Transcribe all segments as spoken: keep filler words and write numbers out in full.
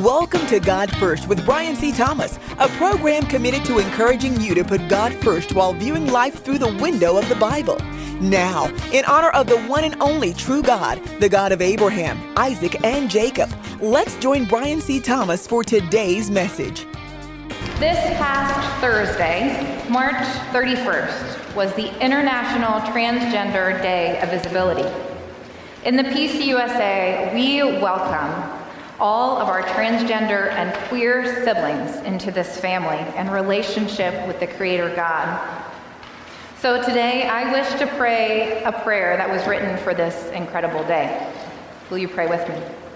Welcome to God First with Brian C. Thomas, a program committed to encouraging you to put God first while viewing life through the window of the Bible. Now, in honor of the one and only true God, the God of Abraham, Isaac, and Jacob, let's join Brian C. Thomas for today's message. This past Thursday, March thirty-first, was the International Transgender Day of Visibility. In the P C U S A, we welcome all of our transgender and queer siblings into this family and relationship with the Creator God. So today, I wish to pray a prayer that was written for this incredible day. Will you pray with me?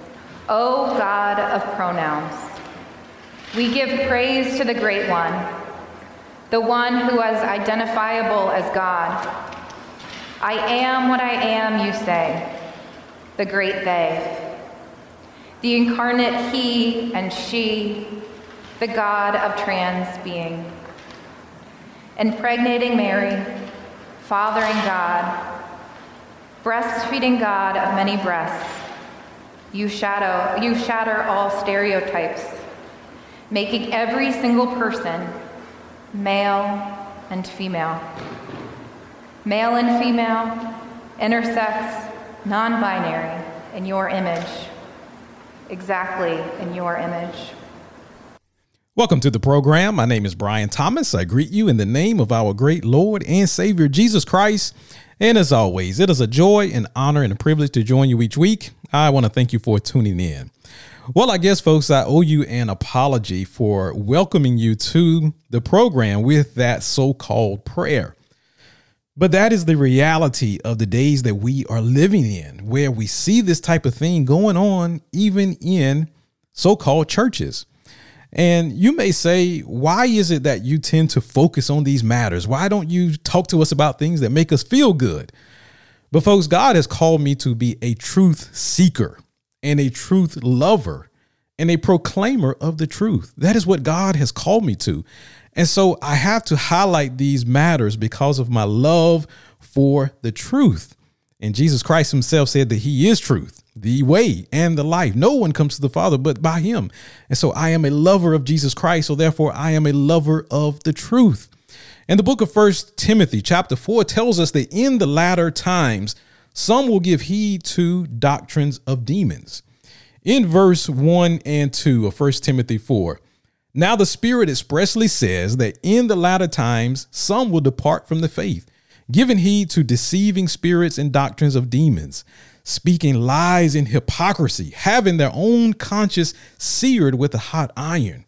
O God of pronouns, we give praise to the Great One, the one who is identifiable as God. I am what I am, you say, the great they. The incarnate he and she, the God of trans being. Impregnating Mary, fathering God, breastfeeding God of many breasts, you shadow, you shatter all stereotypes, making every single person male and female. Male and female, intersex, non-binary, in your image. Exactly in your image. Welcome to the program. My name is Brian Thomas. I greet you in the name of our great Lord and Savior, Jesus Christ. And as always, it is a joy and honor and a privilege to join you each week. I want to thank you for tuning in. Well, I guess, folks, I owe you an apology for welcoming you to the program with that so-called prayer. But that is the reality of the days that we are living in, where we see this type of thing going on, even in so-called churches. And you may say, why is it that you tend to focus on these matters? Why don't you talk to us about things that make us feel good? But folks, God has called me to be a truth seeker and a truth lover and a proclaimer of the truth. That is what God has called me to. And so I have to highlight these matters because of my love for the truth. And Jesus Christ himself said that he is truth, the way and the life. No one comes to the Father but by him. And so I am a lover of Jesus Christ. So therefore, I am a lover of the truth. And the book of First Timothy chapter four tells us that in the latter times, some will give heed to doctrines of demons. In verse one and two of First Timothy four, now the Spirit expressly says that in the latter times, some will depart from the faith, giving heed to deceiving spirits and doctrines of demons, speaking lies in hypocrisy, having their own conscience seared with a hot iron.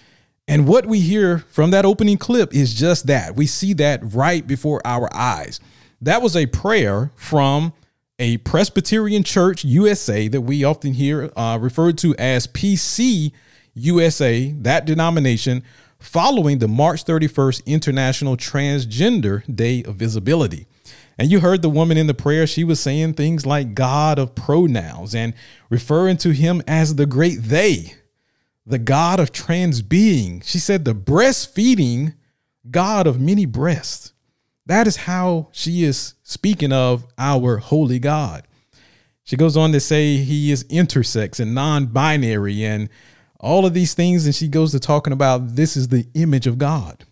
And what we hear from that opening clip is just that. We see that right before our eyes. That was a prayer from a Presbyterian Church U S A that we often hear uh, referred to as P C U S A, that denomination, following the March thirty-first International Transgender Day of Visibility. And you heard the woman in the prayer. She was saying things like God of pronouns and referring to him as the great they, the God of trans being. She said the breastfeeding God of many breasts. That is how she is speaking of our holy God. She goes on to say he is intersex and non-binary and all of these things. And she goes to talking about this is the image of God.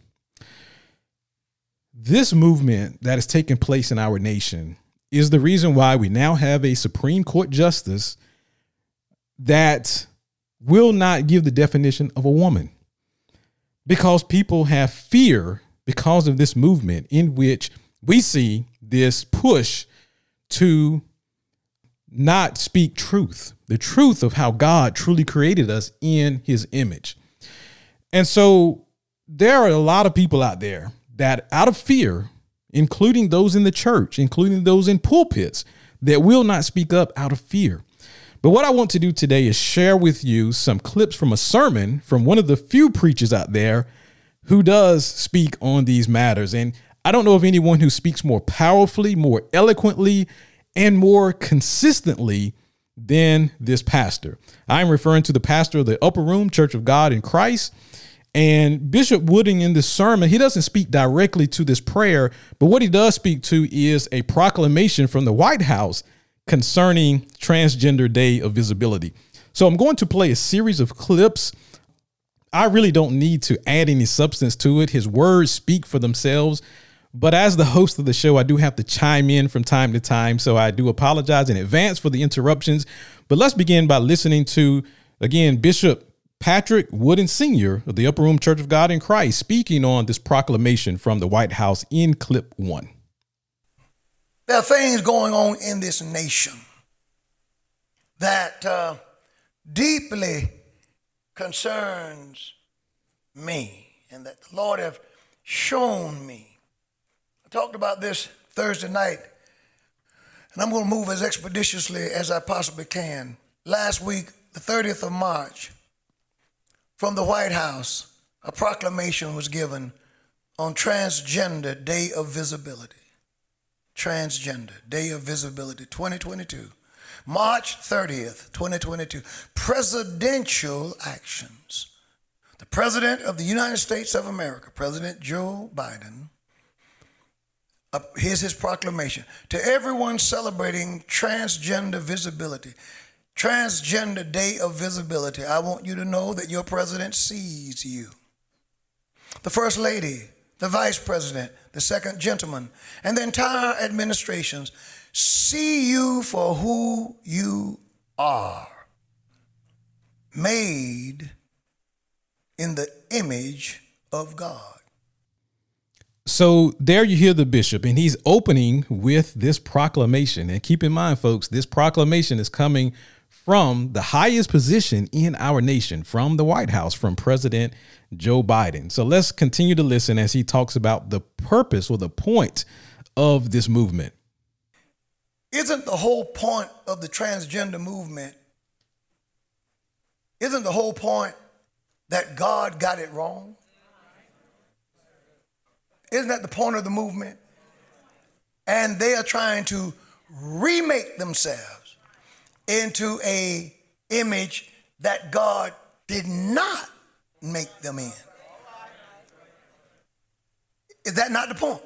This movement that is taking place in our nation is the reason why we now have a Supreme Court justice that will not give the definition of a woman, because people have fear because of this movement in which we see this push to not speak truth, the truth of how God truly created us in his image. And so there are a lot of people out there that out of fear, including those in the church, including those in pulpits, that will not speak up out of fear. But what I want to do today is share with you some clips from a sermon from one of the few preachers out there who does speak on these matters. And I don't know of anyone who speaks more powerfully, more eloquently, and more consistently than this pastor. I'm referring to the pastor of the Upper Room Church of God in Christ. And Bishop Wooding in this sermon, he doesn't speak directly to this prayer, but what he does speak to is a proclamation from the White House concerning Transgender Day of Visibility. So I'm going to play a series of clips. I really don't need to add any substance to it. His words speak for themselves. But as the host of the show, I do have to chime in from time to time. So I do apologize in advance for the interruptions. But let's begin by listening to, again, Bishop Patrick Wooden Senior of the Upper Room Church of God in Christ speaking on this proclamation from the White House in clip one. There are things going on in this nation that uh, deeply concerns me and that the Lord have shown me. I talked about this Thursday night, and I'm going to move as expeditiously as I possibly can. Last week, the thirtieth of March, from the White House, a proclamation was given on Transgender Day of Visibility. Transgender Day of Visibility twenty twenty-two. March thirtieth, twenty twenty-two. Presidential actions. The President of the United States of America, President Joe Biden, uh, here's his proclamation. To everyone celebrating transgender visibility, Transgender Day of Visibility, I want you to know that your president sees you. The First Lady, the Vice President, the Second Gentleman, and the entire administrations see you for who you are, made in the image of God. So there you hear the bishop, and he's opening with this proclamation. And keep in mind, folks, this proclamation is coming from the highest position in our nation, from the White House, from President Joe Biden. So let's continue to listen as he talks about the purpose or the point of this movement. Isn't the whole point of the transgender movement, isn't the whole point that God got it wrong? Isn't that the point of the movement? And they are trying to remake themselves into a image that God did not make them in. Is that not the point?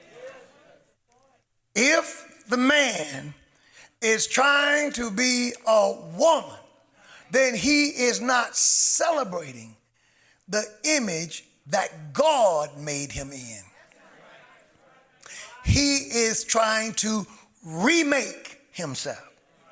If the man is trying to be a woman, then he is not celebrating the image that God made him in. He is trying to remake himself.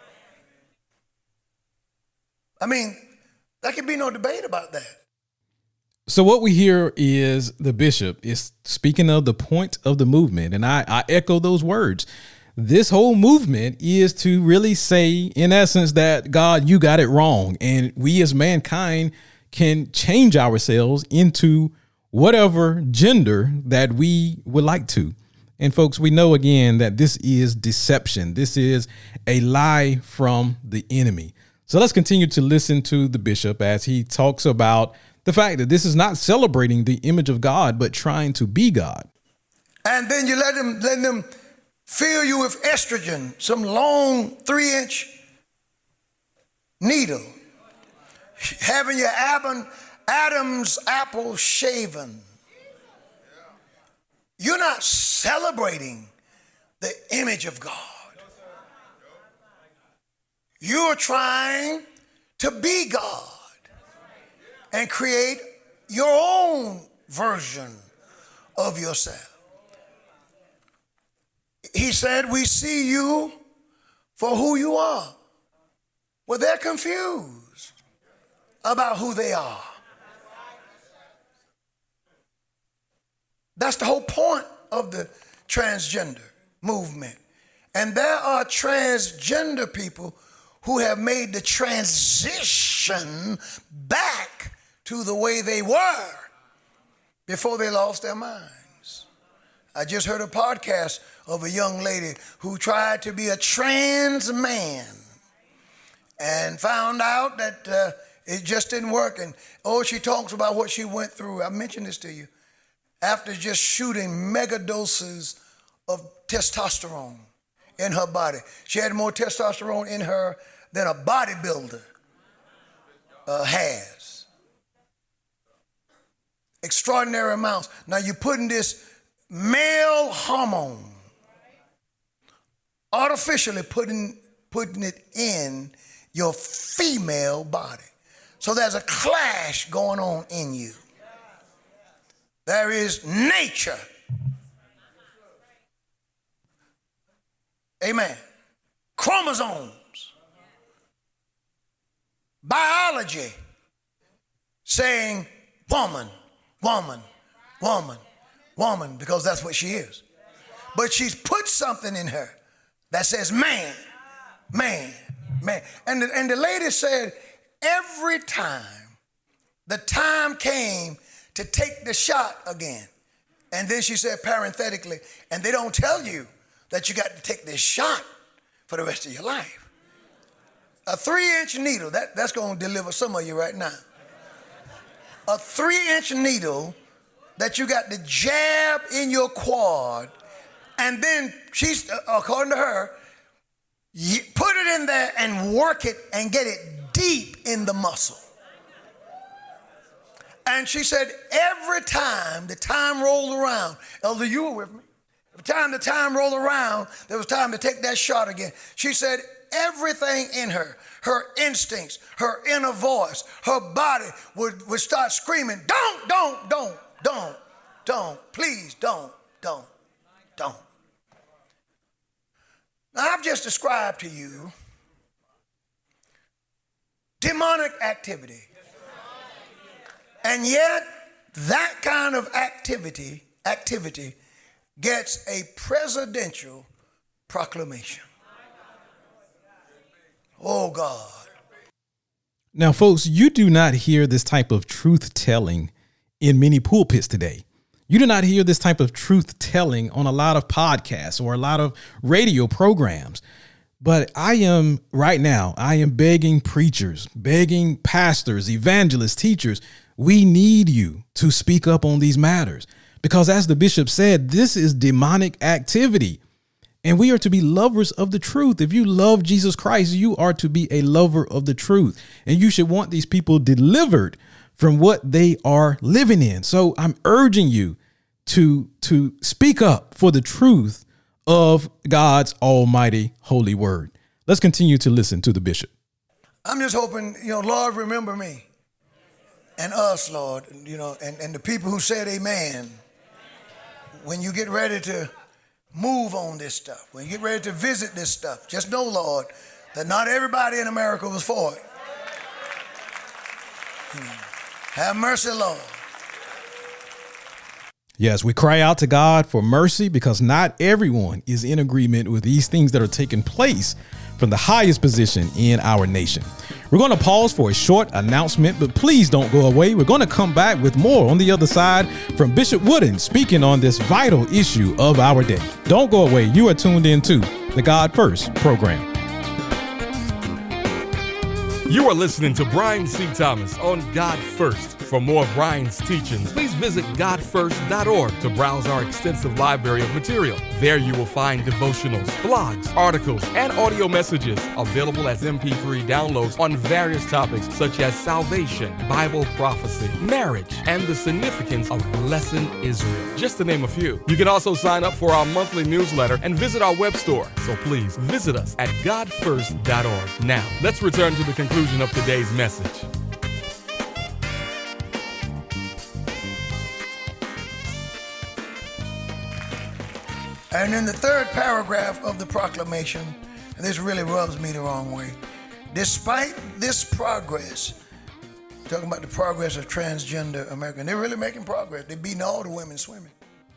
I mean, there can be no debate about that. So what we hear is the bishop is speaking of the point of the movement. And I, I echo those words. This whole movement is to really say, in essence, that God, you got it wrong. And we as mankind can change ourselves into whatever gender that we would like to. And folks, we know again that this is deception. This is a lie from the enemy. So let's continue to listen to the bishop as he talks about the fact that this is not celebrating the image of God, but trying to be God. And then you let them, let them fill you with estrogen, some long three inch needle, having your Adam's apple shaven. You're not celebrating the image of God. You're trying to be God and create your own version of yourself. He said, we see you for who you are. Well, they're confused about who they are. That's the whole point of the transgender movement. And there are transgender people who have made the transition back to the way they were before they lost their minds. I just heard a podcast of a young lady who tried to be a trans man and found out that uh, it just didn't work. And oh, she talks about what she went through. I mentioned this to you. After just shooting mega doses of testosterone in her body. She had more testosterone in her than a bodybuilder uh, has. Extraordinary amounts. Now you're putting this male hormone, artificially putting, putting it in your female body. So there's a clash going on in you. There is nature. Amen. Chromosomes. Biology saying woman, woman, woman, woman, because that's what she is. But she's put something in her that says man, man, man. And the, and the lady said every time the time came to take the shot again, and then she said parenthetically, and they don't tell you that you got to take this shot for the rest of your life. A three-inch needle, that, that's going to deliver some of you right now. A three-inch needle that you got to jab in your quad, and then she's, according to her, put it in there and work it and get it deep in the muscle. And she said every time the time rolled around, Elder, you were with me. Every time the time rolled around, there was time to take that shot again. She said everything in her, her instincts, her inner voice, her body would, would start screaming, don't, don't, don't, don't, don't, please don't, don't, don't. Now, I've just described to you demonic activity. And yet, that kind of activity, activity gets a presidential proclamation. Oh, God. Now, folks, you do not hear this type of truth telling in many pulpits today. You do not hear this type of truth telling on a lot of podcasts or a lot of radio programs. But I am right now, I am begging preachers, begging pastors, evangelists, teachers. We need you to speak up on these matters because, as the bishop said, this is demonic activity. And we are to be lovers of the truth. If you love Jesus Christ, you are to be a lover of the truth. And you should want these people delivered from what they are living in. So I'm urging you to, to speak up for the truth of God's almighty holy word. Let's continue to listen to the bishop. I'm just hoping, you know, Lord, remember me and us, Lord, you know, and, and the people who said amen. When you get ready to move on this stuff, when you get ready to visit this stuff, just know, Lord, that not everybody in America was for it. Hmm. Have mercy, Lord. Yes, we cry out to God for mercy because not everyone is in agreement with these things that are taking place from the highest position in our nation. We're going to pause for a short announcement, but please don't go away. We're going to come back with more on the other side from Bishop Wooden speaking on this vital issue of our day. Don't go away. You are tuned in to the God First program. You are listening to Brian C. Thomas on God First. For more of Brian's teachings, please visit God First dot org to browse our extensive library of material. There you will find devotionals, blogs, articles, and audio messages available as M P three downloads on various topics such as salvation, Bible prophecy, marriage, and the significance of blessing Israel, just to name a few. You can also sign up for our monthly newsletter and visit our web store. So please visit us at God First dot org. Now, let's return to the conclusion of today's message. And in the third paragraph of the proclamation, and this really rubs me the wrong way, despite this progress, talking about the progress of transgender America, they're really making progress. They're beating all the women swimming.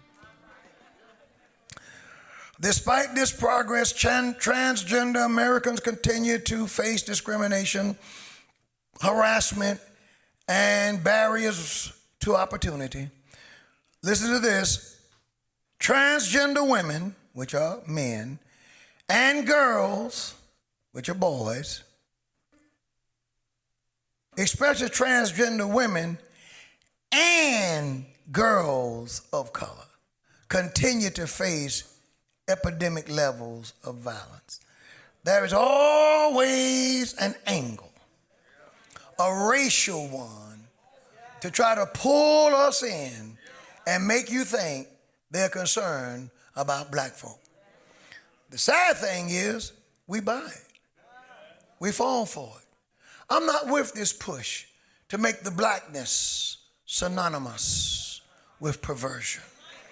Despite this progress, tran- transgender Americans continue to face discrimination, harassment, and barriers to opportunity. Listen to this. Transgender women, which are men, and girls, which are boys, especially transgender women and girls of color, continue to face epidemic levels of violence. There is always an angle, a racial one, to try to pull us in and make you think they're concerned about black folk. The sad thing is, we buy it. we fall for it. I'm not with this push to make the blackness synonymous with perversion.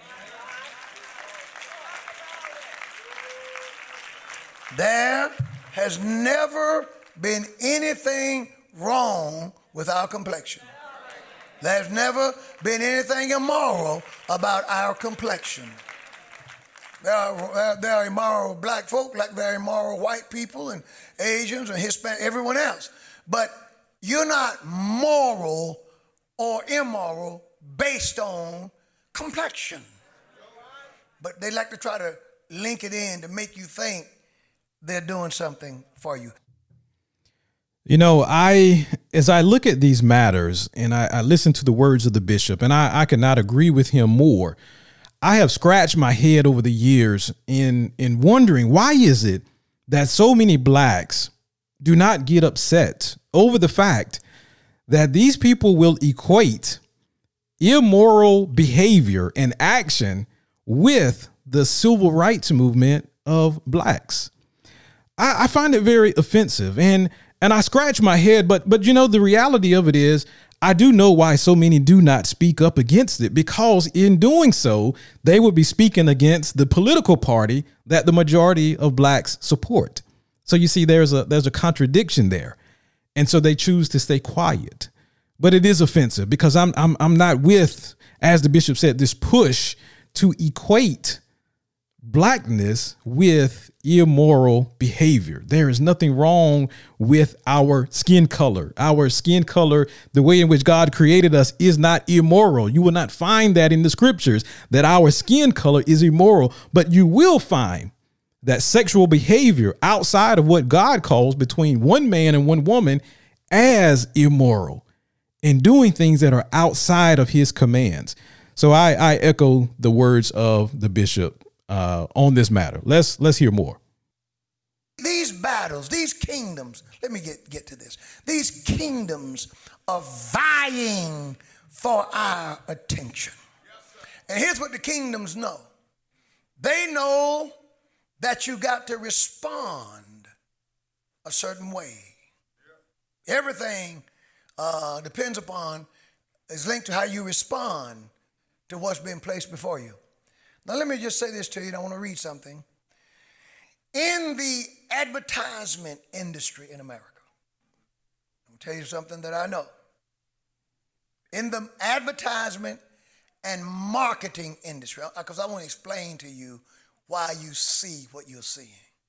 There has never been anything wrong with our complexion. There's never been anything immoral about our complexion. There are, there are immoral black folk like there are immoral white people and Asians and Hispanic, everyone else. But you're not moral or immoral based on complexion. But they like to try to link it in to make you think they're doing something for you. You know, I, as I look at these matters and I, I listen to the words of the bishop, and I, I cannot agree with him more. I have scratched my head over the years in, in wondering, why is it that so many blacks do not get upset over the fact that these people will equate immoral behavior and action with the civil rights movement of blacks? I, I find it very offensive, and and I scratch my head. But but, you know, the reality of it is, I do know why so many do not speak up against it, because in doing so, they would be speaking against the political party that the majority of blacks support. So you see, there's a there's a contradiction there. And so they choose to stay quiet. But it is offensive because I'm I'm I'm not with, as the bishop said, this push to equate blackness with immoral behavior. There is nothing wrong with our skin color. Our skin color, the way in which God created us, is not immoral. You will not find that in the scriptures, that our skin color is immoral, but you will find that sexual behavior outside of what God calls between one man and one woman as immoral, and doing things that are outside of his commands. So I, I echo the words of the bishop uh, on this matter. Let's let's hear more. These battles, these kingdoms, let me get, get to this. These kingdoms are vying for our attention. And here's what the kingdoms know. They know that you got to respond a certain way. Everything uh, depends upon, is linked to how you respond to what's been placed before you. Now, let me just say this to you, and I want to read something. In the advertisement industry in America, I'm going to tell you something that I know. In the advertisement and marketing industry, because I want to explain to you why you see what you're seeing.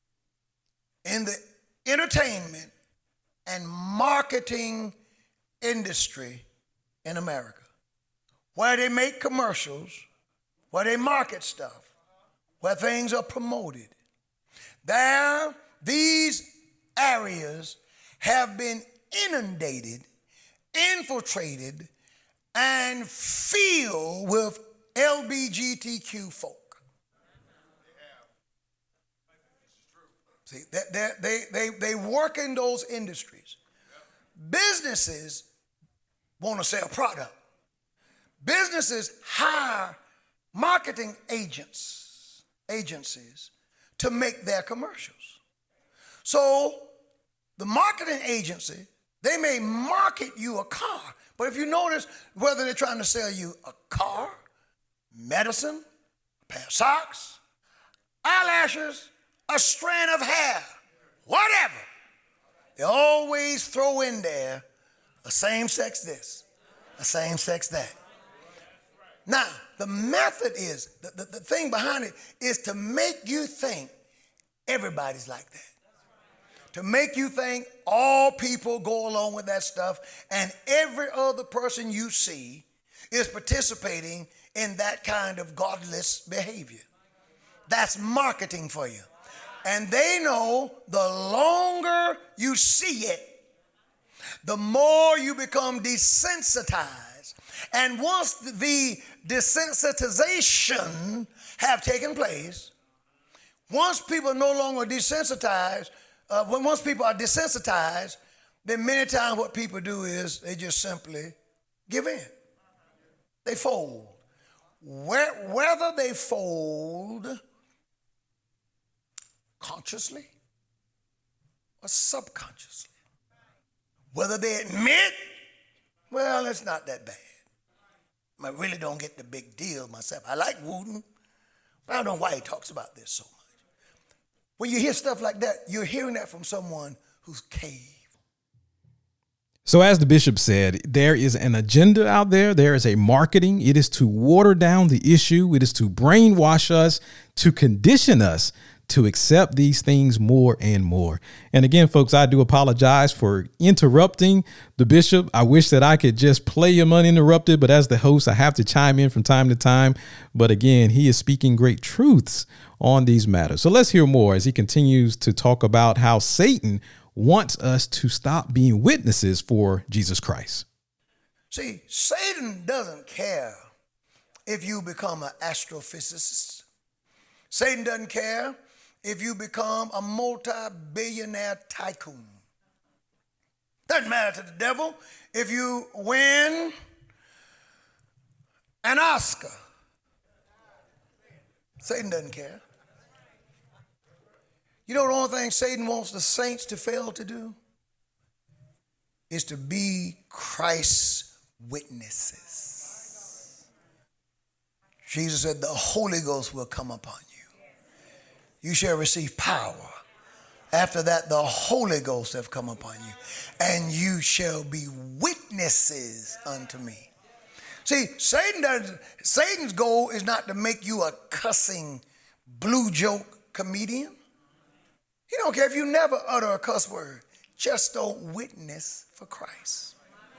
In the entertainment and marketing industry in America, where they make commercials, where they market stuff, where things are promoted, there, these areas have been inundated, infiltrated, and filled with L G B T Q folk. See, they, they, they, they work in those industries. Businesses want to sell product. Businesses hire marketing agents, agencies to make their commercials. So the marketing agency, they may market you a car, but if you notice, whether they're trying to sell you a car, medicine, a pair of socks, eyelashes, a strand of hair, whatever, they always throw in there a same-sex this, a same-sex that. Now, the method is, the, the, the thing behind it is to make you think everybody's like that. To make you think all people go along with that stuff, and every other person you see is participating in that kind of godless behavior. That's marketing for you. And they know the longer you see it, the more you become desensitized. And once the desensitization have taken place, once people are no longer desensitized, uh, when once people are desensitized, then many times what people do is they just simply give in. They fold. Where, whether they fold consciously or subconsciously. Whether they admit, well, it's not that bad. I really don't get the big deal myself. I like Wooten, but I don't know why he talks about this so much. When you hear stuff like that, you're hearing that from someone who's caved. So as the bishop said, there is an agenda out there. There is a marketing. It is to water down the issue. It is to brainwash us, to condition us to accept these things more and more. And again, folks, I do apologize for interrupting the bishop. I wish that I could just play him uninterrupted, but as the host, I have to chime in from time to time. But again, he is speaking great truths on these matters. So let's hear more as he continues to talk about how Satan wants us to stop being witnesses for Jesus Christ. See, Satan doesn't care if you become an astrophysicist. Satan doesn't care if you become a multi-billionaire tycoon. Doesn't matter to the devil if you win an Oscar. Satan doesn't care. You know the only thing Satan wants the saints to fail to do is to be Christ's witnesses. Jesus said the Holy Ghost will come upon you. You shall receive power. After that, the Holy Ghost have come upon you, and you shall be witnesses unto me. See, Satan does, Satan's goal is not to make you a cussing blue joke comedian. He don't care if you never utter a cuss word. Just don't witness for Christ.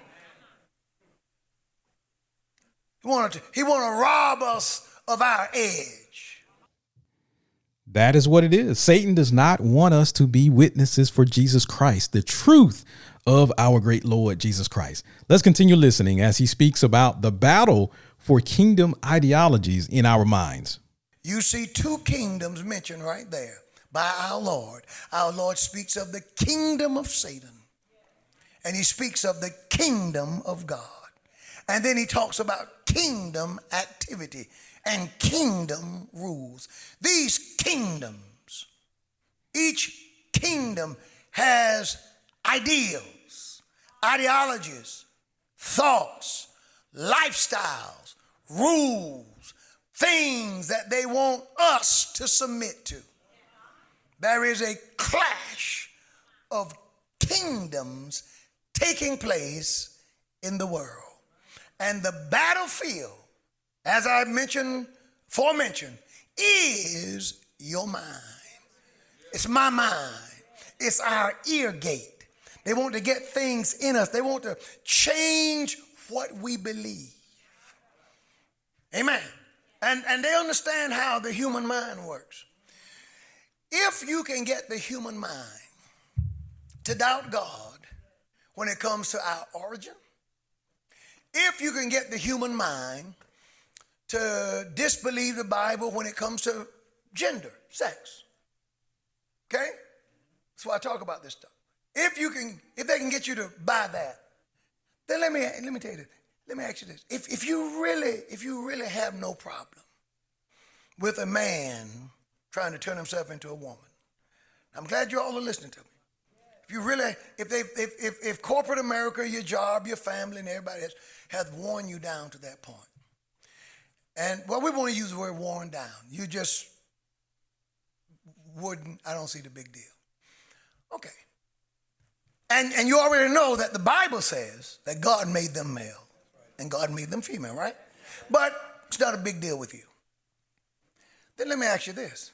He wanted to, he want to rob us of our edge. That is what it is. Satan does not want us to be witnesses for Jesus Christ, the truth of our great Lord Jesus Christ. Let's continue listening as he speaks about the battle for kingdom ideologies in our minds. You see two kingdoms mentioned right there by our Lord. Our Lord speaks of the kingdom of Satan, and he speaks of the kingdom of God. And then he talks about kingdom activity and kingdom rules. These kingdoms, each kingdom has ideals, ideologies, thoughts, lifestyles, rules, things that they want us to submit to. There is a clash of kingdoms taking place in the world. And the battlefield, as I mentioned, forementioned, is your mind. It's my mind. It's our ear gate. They want to get things in us. They want to change what we believe. Amen. And, and they understand how the human mind works. If you can get the human mind to doubt God when it comes to our origin, if you can get the human mind to disbelieve the Bible when it comes to gender, sex, okay? That's why I talk about this stuff. If you can, if they can get you to buy that, then let me let me tell you this. Let me ask you this: if if you really if you really have no problem with a man trying to turn himself into a woman, I'm glad you all are listening to me. If you really, if they, if if if corporate America, your job, your family, and everybody else have worn you down to that point, and well, we want to use the word worn down. You just wouldn't. I don't see the big deal. Okay. And and you already know that the Bible says that God made them male and God made them female, right? But it's not a big deal with you. Then let me ask you this.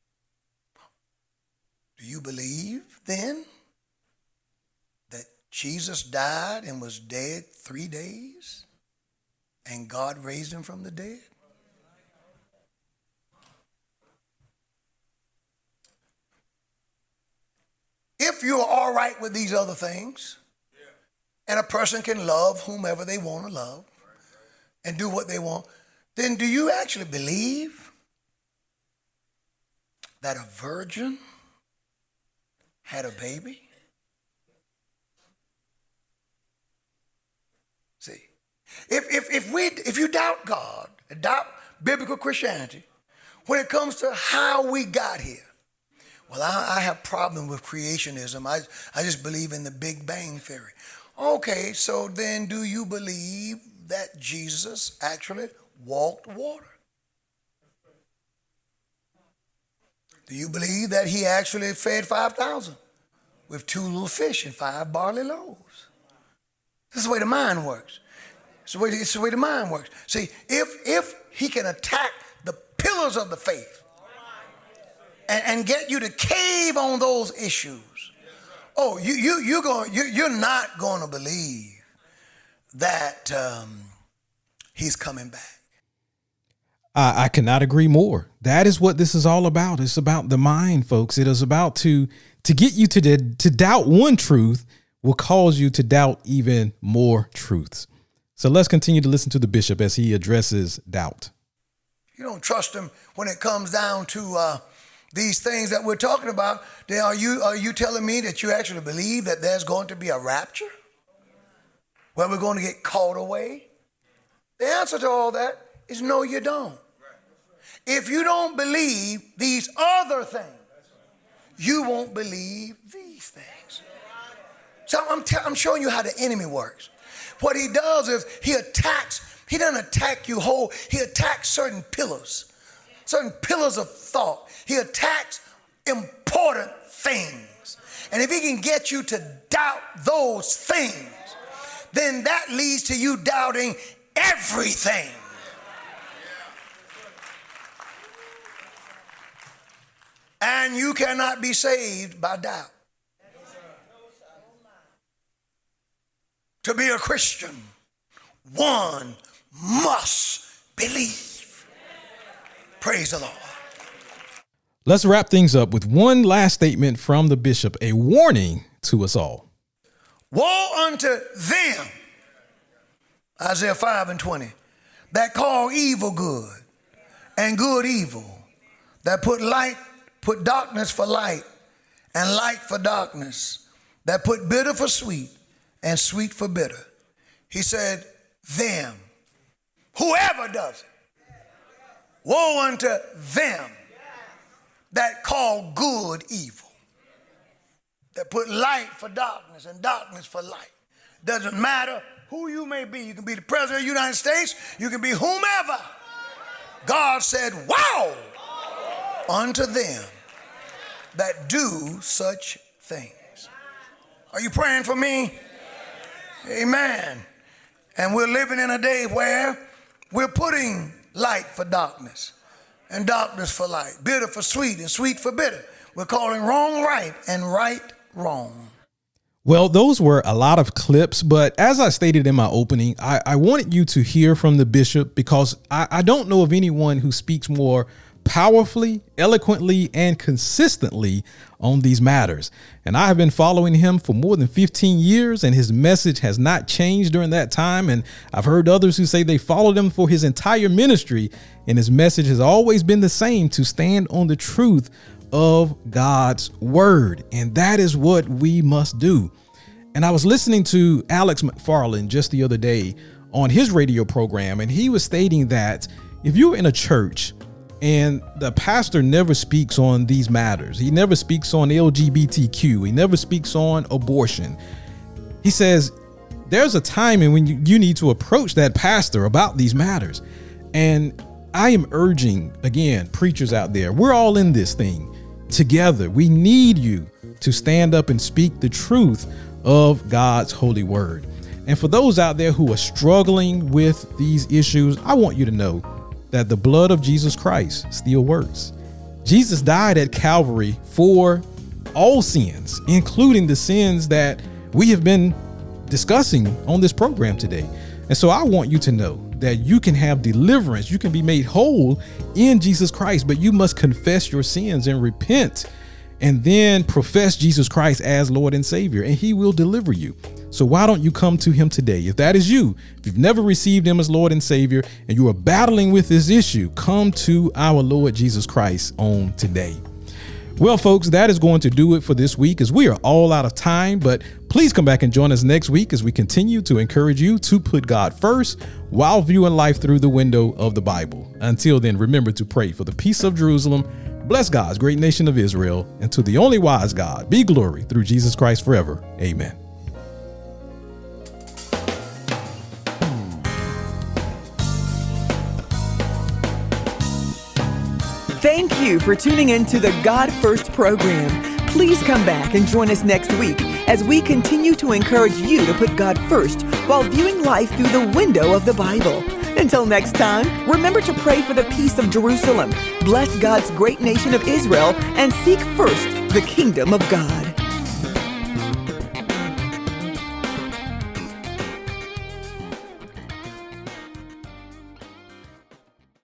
Do you believe then that Jesus died and was dead three days and God raised him from the dead? If you're all right with these other things, and a person can love whomever they want to love and do what they want, then do you actually believe that a virgin had a baby? See, if if if we if you doubt God, doubt biblical Christianity, when it comes to how we got here, Well, I, I have problem with creationism. I, I just believe in the Big Bang Theory. Okay, so then do you believe that Jesus actually walked water? Do you believe that he actually fed five thousand with two little fish and five barley loaves? This is the way the mind works. It's the way, it's the way the mind works. See, if, if he can attack the pillars of the faith and, and get you to cave on those issues, oh, you, you, you're, going, you, you're not going to believe that um, he's coming back. I, I cannot agree more. That is what this is all about. It's about the mind, folks. It is about to to get you to the, to doubt one truth will cause you to doubt even more truths. So let's continue to listen to the bishop as he addresses doubt. You don't trust him when it comes down to uh, these things that we're talking about. Then are you are you telling me that you actually believe that there's going to be a rapture where we're going to get caught away? The answer to all that is no, you don't. If you don't believe these other things, you won't believe these things. So I'm, t- I'm showing you how the enemy works. What he does is he attacks, he doesn't attack you whole, he attacks certain pillars, certain pillars of thought. He attacks important things. And if he can get you to doubt those things, then that leads to you doubting everything. And you cannot be saved by doubt. To be a Christian, one must believe. Praise the Lord. Let's wrap things up with one last statement from the bishop, a warning to us all. Woe unto them, Isaiah five and twenty, that call evil good and good evil, that put light, put darkness for light and light for darkness, that put bitter for sweet and sweet for bitter. He said, them, whoever does it, woe unto them that call good evil, that put light for darkness and darkness for light. Doesn't matter who you may be. You can be the president of the United States. You can be whomever. God said, woe unto them that do such things. Are you praying for me? Amen. And we're living in a day where we're putting light for darkness and darkness for light, bitter for sweet and sweet for bitter. We're calling wrong right and right wrong. Well, those were a lot of clips, but as I stated in my opening, I, I wanted you to hear from the bishop because I, I don't know of anyone who speaks more powerfully, eloquently, and consistently on these matters. And I have been following him for more than fifteen years, and his message has not changed during that time. And I've heard others who say they followed him for his entire ministry, and his message has always been the same: to stand on the truth of God's word. And that is what we must do. And I was listening to Alex McFarland just the other day on his radio program, and he was stating that if you're in a church and the pastor never speaks on these matters, he never speaks on L G B T Q, he never speaks on abortion, he says there's a time when you, you need to approach that pastor about these matters. And I am urging, again, preachers out there, we're all in this thing together. We need you to stand up and speak the truth of God's holy word. And for those out there who are struggling with these issues, I want you to know that the blood of Jesus Christ still works. Jesus died at Calvary for all sins, including the sins that we have been discussing on this program today. And so I want you to know that you can have deliverance. You can be made whole in Jesus Christ, but you must confess your sins and repent and then profess Jesus Christ as Lord and Savior, and he will deliver you. So why don't you come to him today? If that is you, if you've never received him as Lord and Savior and you are battling with this issue, come to our Lord Jesus Christ on today. Well, folks, that is going to do it for this week, as we are all out of time. But please come back and join us next week as we continue to encourage you to put God first while viewing life through the window of the Bible. Until then, remember to pray for the peace of Jerusalem, Bless God's great nation of Israel, and to the only wise God be glory through Jesus Christ forever. Amen. Thank you for tuning in to the God First program. Please come back and join us next week as we continue to encourage you to put God first while viewing life through the window of the Bible. Until next time, remember to pray for the peace of Jerusalem, bless God's great nation of Israel, and seek first the kingdom of God.